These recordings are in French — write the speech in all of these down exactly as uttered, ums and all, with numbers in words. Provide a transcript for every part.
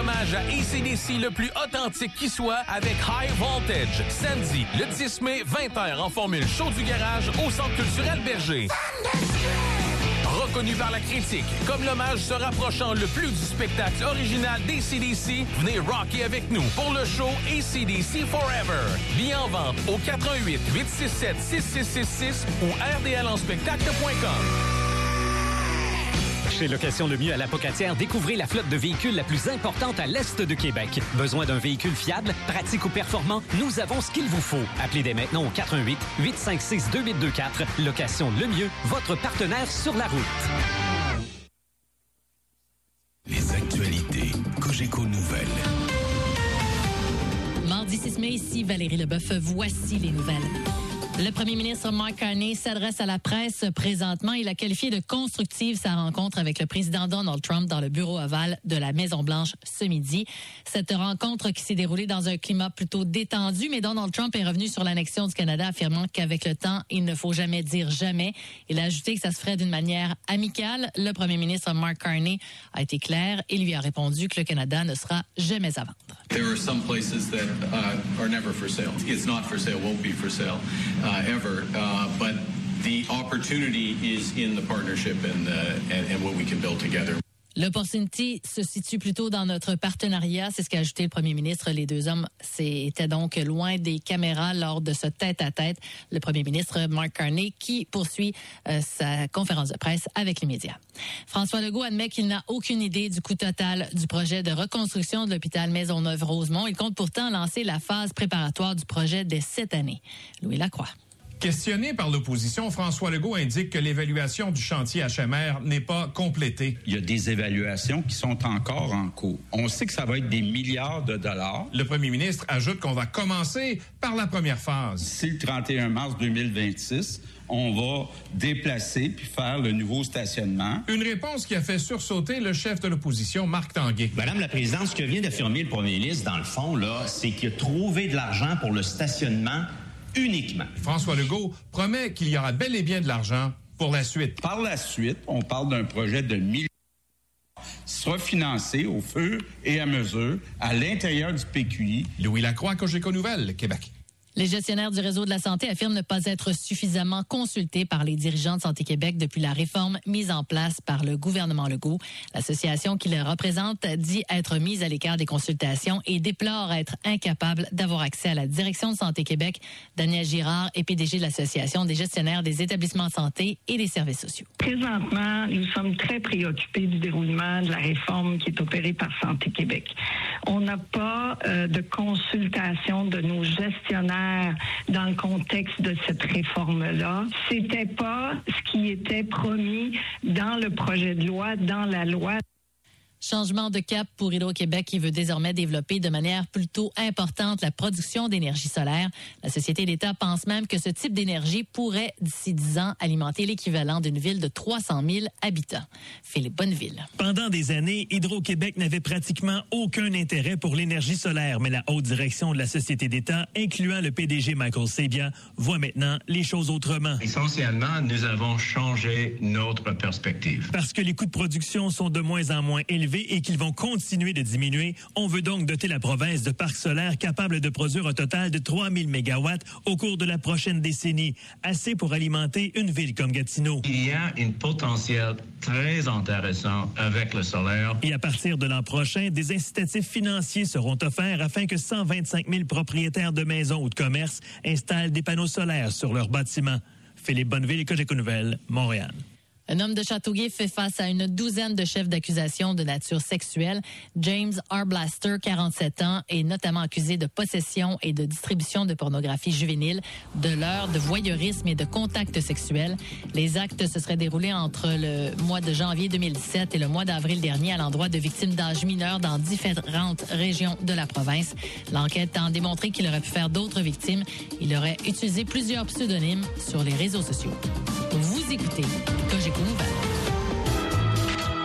hommage à A C D C le plus authentique qui soit avec High Voltage. Samedi, le dix mai, vingt heures en formule show du garage au Centre culturel Berger. Reconnu par la critique comme l'hommage se rapprochant le plus du spectacle original d'A C D C, venez rocker avec nous pour le show A C D C Forever. Billets en vente au quatre un huit, huit six sept, six six six six ou r d l en spectacle point com. Chez Location Le Mieux à la Pocatière, découvrez la flotte de véhicules la plus importante à l'est de Québec. Besoin d'un véhicule fiable, pratique ou performant? Nous avons ce qu'il vous faut. Appelez dès maintenant au quatre un huit, huit cinq six, deux huit deux quatre. Location Le Mieux, votre partenaire sur la route. Les actualités Cogeco Nouvelles. Mardi six mai, ici Valérie Leboeuf. Voici les nouvelles. Le premier ministre Mark Carney s'adresse à la presse présentement. Il a qualifié de constructive sa rencontre avec le président Donald Trump dans le bureau ovale de la Maison-Blanche ce midi. Cette rencontre qui s'est déroulée dans un climat plutôt détendu, mais Donald Trump est revenu sur l'annexion du Canada, affirmant qu'avec le temps, il ne faut jamais dire jamais. Il a ajouté que ça se ferait d'une manière amicale. Le premier ministre Mark Carney a été clair et lui a répondu que le Canada ne sera jamais à vendre. There are some places that uh, are never for sale. It's not for sale, won't be for sale. Uh, ever, uh, but the opportunity is in the partnership and, uh, and, and what we can build together. L'opportunité se situe plutôt dans notre partenariat, c'est ce qu'a ajouté le premier ministre. Les deux hommes étaient donc loin des caméras lors de ce tête-à-tête. Le premier ministre Mark Carney qui poursuit euh, sa conférence de presse avec les médias. François Legault admet qu'il n'a aucune idée du coût total du projet de reconstruction de l'hôpital Maisonneuve-Rosemont. Il compte pourtant lancer la phase préparatoire du projet dès cette année. Louis Lacroix. Questionné par l'opposition, François Legault indique que l'évaluation du chantier H M R n'est pas complétée. Il y a des évaluations qui sont encore en cours. On sait que ça va être des milliards de dollars. Le premier ministre ajoute qu'on va commencer par la première phase. D'ici le trente et un mars deux mille vingt-six, on va déplacer puis faire le nouveau stationnement. Une réponse qui a fait sursauter le chef de l'opposition, Marc Tanguay. Madame la Présidente, ce que vient d'affirmer le premier ministre, dans le fond, là, c'est qu'il a trouvé de l'argent pour le stationnement uniquement. François Legault promet qu'il y aura bel et bien de l'argent pour la suite. Par la suite, on parle d'un projet de milliards qui sera financé au fur et à mesure à l'intérieur du P Q I. Louis Lacroix, Cogeco Nouvelles, Québec. Les gestionnaires du réseau de la santé affirment ne pas être suffisamment consultés par les dirigeants de Santé Québec depuis la réforme mise en place par le gouvernement Legault. L'association qui les représente dit être mise à l'écart des consultations et déplore être incapable d'avoir accès à la direction de Santé Québec. Daniel Girard est P D G de l'Association des gestionnaires des établissements de santé et des services sociaux. Présentement, nous sommes très préoccupés du déroulement de la réforme qui est opérée par Santé Québec. On n'a pas euh, de consultation de nos gestionnaires dans le contexte de cette réforme-là. C'était pas ce qui était promis dans le projet de loi, dans la loi. Changement de cap pour Hydro-Québec qui veut désormais développer de manière plutôt importante la production d'énergie solaire. La Société d'État pense même que ce type d'énergie pourrait, d'ici dix ans, alimenter l'équivalent d'une ville de trois cent mille habitants. Philippe Bonneville. Pendant des années, Hydro-Québec n'avait pratiquement aucun intérêt pour l'énergie solaire, mais la haute direction de la Société d'État, incluant le P D G Michael Sabia, voit maintenant les choses autrement. Essentiellement, nous avons changé notre perspective. Parce que les coûts de production sont de moins en moins élevés et qu'ils vont continuer de diminuer, on veut donc doter la province de parcs solaires capables de produire un total de trois mille mégawatts au cours de la prochaine décennie, assez pour alimenter une ville comme Gatineau. Il y a un potentiel très intéressant avec le solaire. Et à partir de l'an prochain, des incitatifs financiers seront offerts afin que cent vingt-cinq mille propriétaires de maisons ou de commerces installent des panneaux solaires sur leurs bâtiments. Philippe Bonneville, Cogeco Nouvelles, Montréal. Un homme de Châteauguay fait face à une douzaine de chefs d'accusation de nature sexuelle. James Arblaster, quarante-sept ans, est notamment accusé de possession et de distribution de pornographie juvénile, de leurre, de voyeurisme et de contact sexuel. Les actes se seraient déroulés entre le mois de janvier deux mille dix-sept et le mois d'avril dernier à l'endroit de victimes d'âge mineur dans différentes régions de la province. L'enquête a démontré qu'il aurait pu faire d'autres victimes. Il aurait utilisé plusieurs pseudonymes sur les réseaux sociaux. Vous écoutez Cogeco Nouvelles.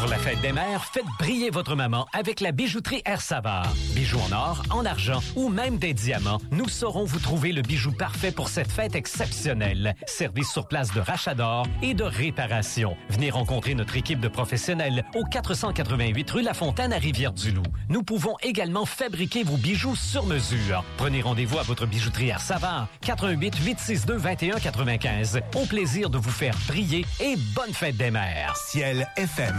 Pour la fête des mères, faites briller votre maman avec la bijouterie Air Savard. Bijoux en or, en argent ou même des diamants, nous saurons vous trouver le bijou parfait pour cette fête exceptionnelle. Service sur place de rachat d'or et de réparation. Venez rencontrer notre équipe de professionnels au quatre cent quatre-vingt-huit rue La Fontaine à Rivière-du-Loup. Nous pouvons également fabriquer vos bijoux sur mesure. Prenez rendez-vous à votre bijouterie Air Savard, quatre un huit, huit six deux, deux un neuf cinq. Au plaisir de vous faire briller et bonne fête des mères. Ciel F M.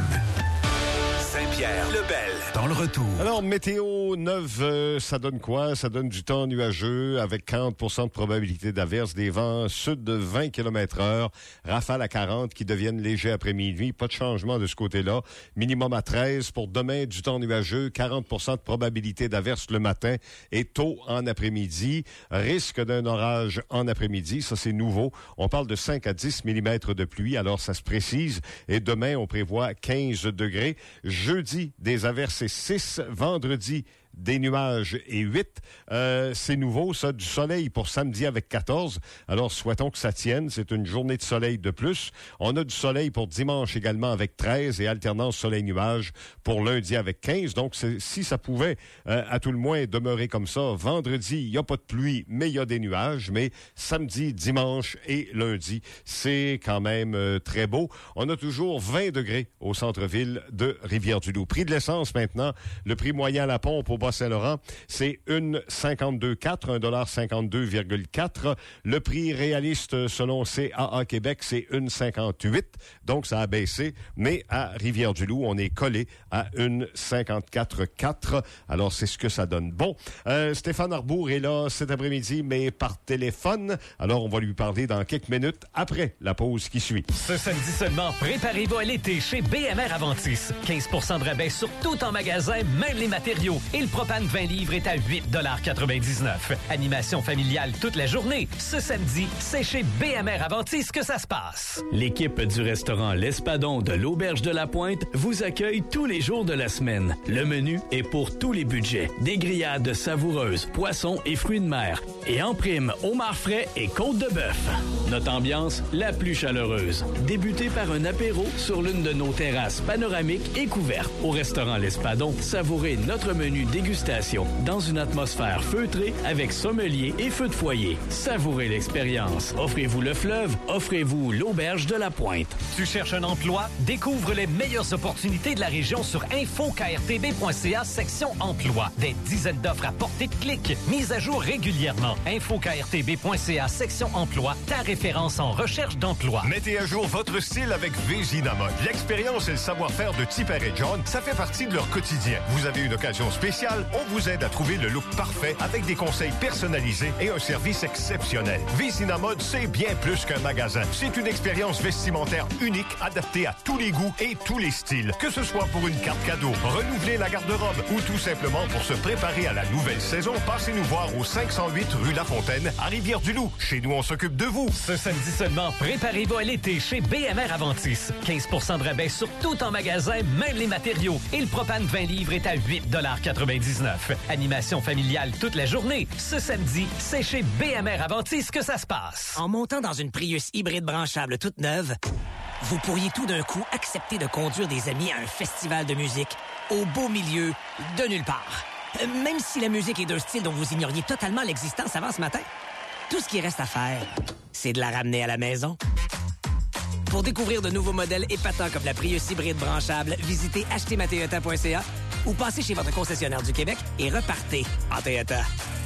Saint-Pierre-le-Bel, dans le retour. Alors, météo neuve, euh, ça donne quoi? Ça donne du temps nuageux avec quarante pour cent de probabilité d'averse, des vents sud de vingt kilomètres heure, rafales à quarante qui deviennent légers après-midi. Pas de changement de ce côté-là. Minimum à treize. Pour demain, du temps nuageux, quarante pour cent de probabilité d'averse le matin et tôt en après-midi. Risque d'un orage en après-midi. Ça, c'est nouveau. On parle de cinq à dix millimètres de pluie, alors ça se précise. Et demain, on prévoit quinze degrés. Jeudi, des averses et six. Vendredi, des nuages et huit. Euh, c'est nouveau, ça, du soleil pour samedi avec quatorze. Alors, souhaitons que ça tienne. C'est une journée de soleil de plus. On a du soleil pour dimanche également avec treize et alternance soleil-nuage pour lundi avec quinze. Donc, c'est, si ça pouvait, euh, à tout le moins, demeurer comme ça, vendredi, il n'y a pas de pluie, mais il y a des nuages. Mais samedi, dimanche et lundi, c'est quand même euh, très beau. On a toujours vingt degrés au centre-ville de Rivière-du-Loup. Prix de l'essence maintenant, le prix moyen à la pompe au Bas-Saint-Laurent, c'est un virgule cinquante-deux quatre, un dollar cinquante-deux virgule quatre. Le prix réaliste selon C A A Québec, c'est un virgule cinquante-huit. Donc, ça a baissé. Mais à Rivière-du-Loup, on est collé à un virgule cinquante-quatre quatre. Alors, c'est ce que ça donne. Bon, euh, Stéphane Arbour est là cet après-midi, mais par téléphone. Alors, on va lui parler dans quelques minutes après la pause qui suit. Ce samedi seulement, préparez-vous à l'été chez B M R Aventis. quinze pour cent de rabais sur tout en magasin, même les matériaux. Et le propane vingt livres est à huit dollars quatre-vingt-dix-neuf. Animation familiale toute la journée. Ce samedi, c'est chez B M R Aventis que ça se passe. L'équipe du restaurant L'Espadon de l'Auberge de la Pointe vous accueille tous les jours de la semaine. Le menu est pour tous les budgets. Des grillades savoureuses, poissons et fruits de mer. Et en prime, homards frais et côte de bœuf. Notre ambiance, la plus chaleureuse. Débutez par un apéro sur l'une de nos terrasses panoramiques et couvertes. Au restaurant L'Espadon, savourez notre menu dégustation dans une atmosphère feutrée avec sommelier et feu de foyer. Savourez l'expérience. Offrez-vous le fleuve, offrez-vous l'Auberge de la Pointe. Tu cherches un emploi? Découvre les meilleures opportunités de la région sur info k r t b point c a section emploi. Des dizaines d'offres à portée de clic, mises à jour régulièrement. info k r t b point c a section emploi, ta référence en recherche d'emploi. Mettez à jour votre style avec Vésinamode. L'expérience et le savoir-faire de Tipper et John, ça fait partie de leur quotidien. Vous avez une occasion spéciale, on vous aide à trouver le look parfait avec des conseils personnalisés et un service exceptionnel. Vésinamode, c'est bien plus qu'un magasin. C'est une expérience vestimentaire unique, adaptée à tous les goûts et tous les styles. Que ce soit pour une carte cadeau, renouveler la garde-robe ou tout simplement pour se préparer à la nouvelle saison, passez nous voir au cinq cent huit rue La Fontaine à Rivière-du-Loup. Chez nous, on s'occupe de vous. Ce samedi seulement, préparez-vous à l'été chez B M R Aventis. quinze pour cent de rabais sur tout en magasin, même les matériaux. Et le propane vingt livres est à huit dollars quatre-vingt-dix-neuf. Animation familiale toute la journée. Ce samedi, c'est chez B M R Aventis que ça se passe. En montant dans une Prius hybride branchable toute neuve, vous pourriez tout d'un coup accepter de conduire des amis à un festival de musique au beau milieu de nulle part. Euh, même si la musique est d'un style dont vous ignoriez totalement l'existence avant ce matin. Tout ce qui reste à faire, c'est de la ramener à la maison. Pour découvrir de nouveaux modèles épatants comme la Prius hybride branchable, visitez acheter ma toyota point c a ou passez chez votre concessionnaire du Québec et repartez en Toyota.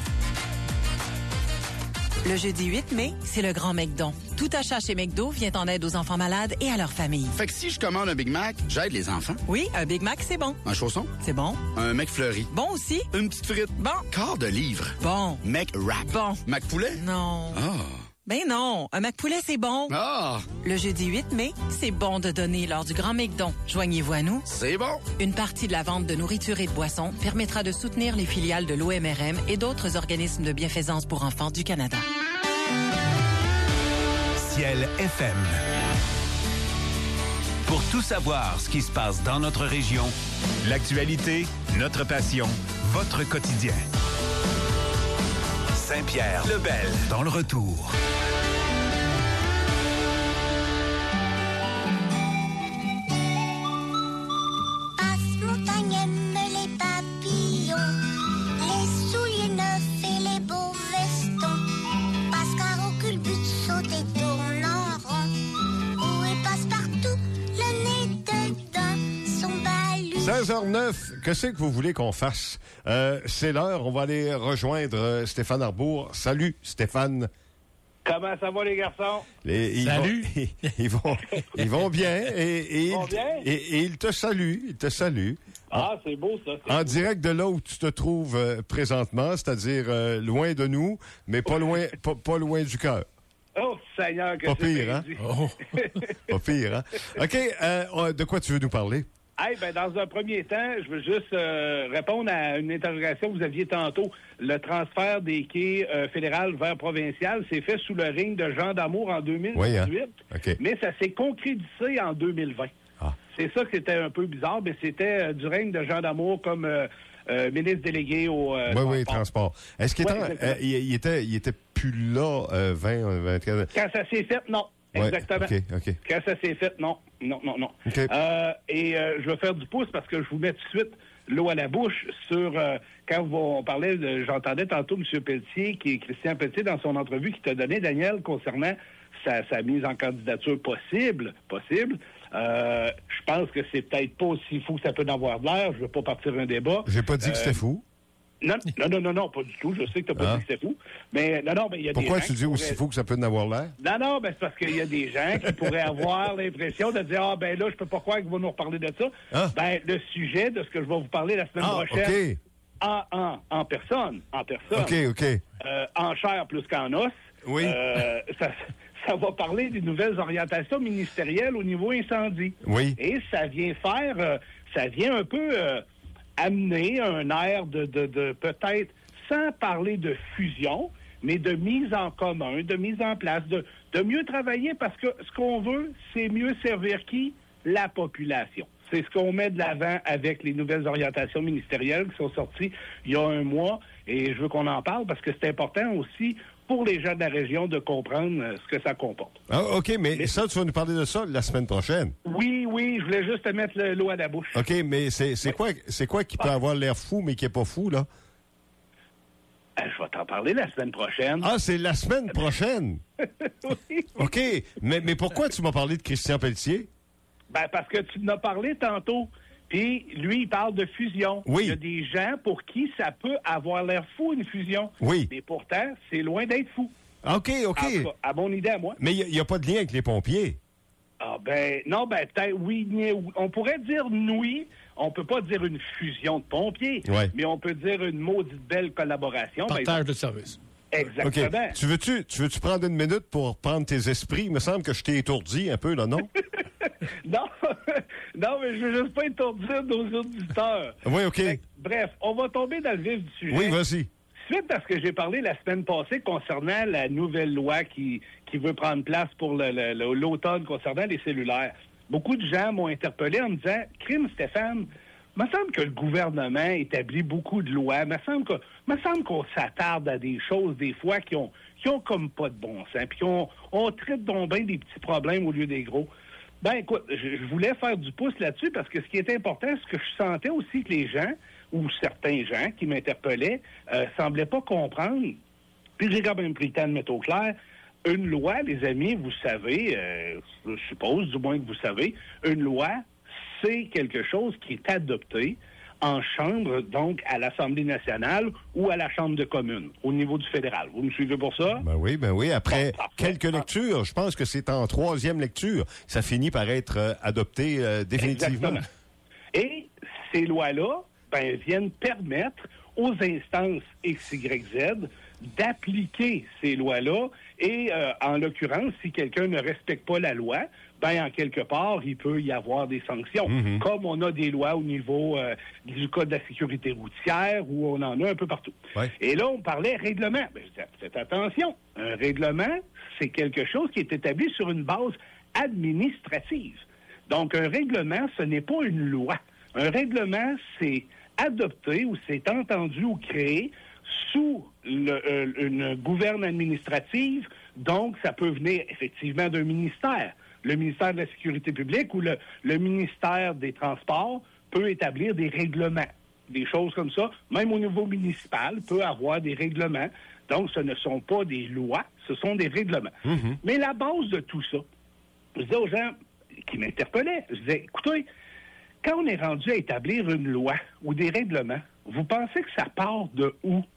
Le jeudi huit mai, c'est le Grand McDon. Tout achat chez McDo vient en aide aux enfants malades et à leurs familles. Fait que si je commande un Big Mac, j'aide les enfants. Oui, un Big Mac, c'est bon. Un chausson? C'est bon. Un McFlurry? Bon aussi. Une petite frite? Bon. Quart de livre? Bon. McWrap? Bon. McPoulet? Non. Ah. Oh. Ben non, un McPoulet, c'est bon. Ah! Le jeudi huit mai, c'est bon de donner lors du Grand McDon. Joignez-vous à nous. C'est bon. Une partie de la vente de nourriture et de boissons permettra de soutenir les filiales de l'O M R M et d'autres organismes de bienfaisance pour enfants du Canada. Ciel F M. Pour tout savoir ce qui se passe dans notre région, l'actualité, notre passion, votre quotidien. Saint-Pierre-le-Bel, dans le retour. treize heures neuf, qu'est-ce que vous voulez qu'on fasse? Euh, c'est l'heure, on va aller rejoindre euh, Stéphane Arbour. Salut, Stéphane. Comment ça va, les garçons? Les, ils Salut! Vont, ils, ils, vont, ils vont bien et, et, Ils vont ils- bien? et- et ils te saluent. Ils te saluent. Ah, c'est beau, ça. c'est En beau. direct de là où tu te trouves euh, présentement, c'est-à-dire euh, loin de nous, mais pas loin, pas, pas loin du cœur. Oh, Seigneur, que Pas c'est pire, bien hein? dit. Pas pire, hein? OK, euh, de quoi tu veux nous parler? Hey, ben, dans un premier temps, je veux juste euh, répondre à une interrogation que vous aviez tantôt. Le transfert des quais euh, fédéral vers provincial s'est fait sous le règne de Jean Damour en deux mille dix-huit, Oui, hein? OK. mais ça s'est concrétisé en deux mille vingt. Ah. C'est ça qui était un peu bizarre, mais c'était euh, du règne de Jean Damour comme euh, euh, ministre délégué au euh, oui, oui, transport. transport. Est-ce qu'il Ouais, était, exactement. euh, il, il était, il était plus là euh, vingt, vingt-quatre? Quand ça s'est fait, non. Ouais, Exactement. OK, OK. Quand ça s'est fait, non. Non, non, non. OK. Euh, et euh, je vais faire du pouce parce que je vous mets tout de suite l'eau à la bouche sur... euh, quand vous, on parlait, de, j'entendais tantôt M. Pelletier, qui est Christian Pelletier, dans son entrevue, qui t'a donné, Daniel, concernant sa, sa mise en candidature possible. possible. Euh, je pense que c'est peut-être pas aussi fou que ça peut en avoir de l'air. Je veux pas partir un débat. J'ai pas dit que Euh, c'était fou. Non, non, non, non, non, pas du tout. Je sais que tu n'as pas Ah. dit que c'était fou. Mais non, non, mais il y a Pourquoi des gens tu qui dis aussi pourraient- fou que ça peut en avoir l'air? Non, non, ben c'est parce qu'il y a des gens qui pourraient avoir l'impression de dire « Ah, ben là, je peux pas croire qu'ils vont nous reparler de ça. Ah. Ben, le sujet de ce que je vais vous parler la semaine Ah, prochaine, OK. en, en, en personne, en personne, OK, OK. euh, en chair plus qu'en os, Oui. euh, ça, ça va parler des nouvelles orientations ministérielles au niveau incendie. Oui. Et ça vient faire, euh, ça vient un peu euh, amener un air de, de, de peut-être, sans parler de fusion, mais de mise en commun, de mise en place, de, de mieux travailler, parce que ce qu'on veut, c'est mieux servir qui? La population. C'est ce qu'on met de l'avant avec les nouvelles orientations ministérielles qui sont sorties il y a un mois, et je veux qu'on en parle parce que c'est important aussi pour les gens de la région de comprendre euh, ce que ça comporte. Ah, OK, mais, ça, tu vas nous parler de ça la semaine prochaine. Oui, oui, je voulais juste te mettre le- l'eau à la bouche. OK, mais c'est c'est quoi, c'est quoi qui peut avoir l'air fou, mais qui n'est pas fou, là? Euh, Je vais t'en parler la semaine prochaine. Ah, c'est la semaine prochaine? Oui. OK, mais, mais pourquoi tu m'as parlé de Christian Pelletier? Ben, parce que tu en as parlé tantôt. Puis, lui, il parle de fusion. Oui. Il y a des gens pour qui ça peut avoir l'air fou, une fusion. Oui. Mais pourtant, c'est loin d'être fou. OK, OK. En tout cas, à mon idée, à moi. Mais il n'y a, pas de lien avec les pompiers. Ah, ben, non, ben, peut-être, oui, ni- on pourrait dire oui. On peut pas dire une fusion de pompiers. Ouais. Mais on peut dire une maudite belle collaboration. Ben, Partage de service. Exactement. OK. Tu veux-tu tu veux-tu prendre une minute pour prendre tes esprits? Il me semble que je t'ai étourdi un peu, là, non? Non, non, mais je veux juste pas étourdir nos auditeurs. Oui, OK. Fait que, bref, on va tomber dans le vif du sujet. Oui, vas-y. Suite à ce que j'ai parlé la semaine passée concernant la nouvelle loi qui, qui veut prendre place pour le- le- le- l'automne concernant les cellulaires, beaucoup de gens m'ont interpellé en me disant « Crime, Stéphane, il me semble que le gouvernement établit beaucoup de lois. Il me semble que- me semble qu'on s'attarde à des choses, des fois, qui ont, qui ont comme pas de bon sens, puis on, on traite donc bien des petits problèmes au lieu des gros. » Ben, écoute, je, je voulais faire du pouce là-dessus parce que ce qui est important, c'est que je sentais aussi que les gens, ou certains gens qui m'interpellaient, euh, semblaient pas comprendre. Puis j'ai quand même pris le temps de mettre au clair. Une loi, les amis, vous savez, euh, je suppose, du moins que vous savez, une loi, c'est quelque chose qui est adopté en chambre, donc à l'Assemblée nationale ou à la Chambre de communes, au niveau du fédéral. Vous me suivez pour ça? Ben oui, ben oui. Après Bon, parfait. quelques lectures, je pense que c'est en troisième lecture, ça finit par être euh, adopté euh, définitivement. Exactement. Et ces lois-là, ben, viennent permettre aux instances X Y Z d'appliquer ces lois-là. Et euh, en l'occurrence, si quelqu'un ne respecte pas la loi, ben en quelque part, il peut y avoir des sanctions. Mhm. Comme on a des lois au niveau euh, du Code de la sécurité routière, où on en a un peu partout. Ouais. Et là, on parlait règlement. Ben, je disais, faites attention. Un règlement, c'est quelque chose qui est établi sur une base administrative. Donc, un règlement, ce n'est pas une loi. Un règlement, c'est adopté ou c'est entendu ou créé sous le- euh, une gouverne administrative. Donc, ça peut venir effectivement d'un ministère. Le ministère de la Sécurité publique ou le, le ministère des Transports peut établir des règlements. Des choses comme ça. Même au niveau municipal, peut avoir des règlements. Donc, ce ne sont pas des lois, ce sont des règlements. Mais la base de tout ça, je disais aux gens qui m'interpellaient, je disais, écoutez, quand on est rendu à établir une loi ou des règlements, vous pensez que ça part de où?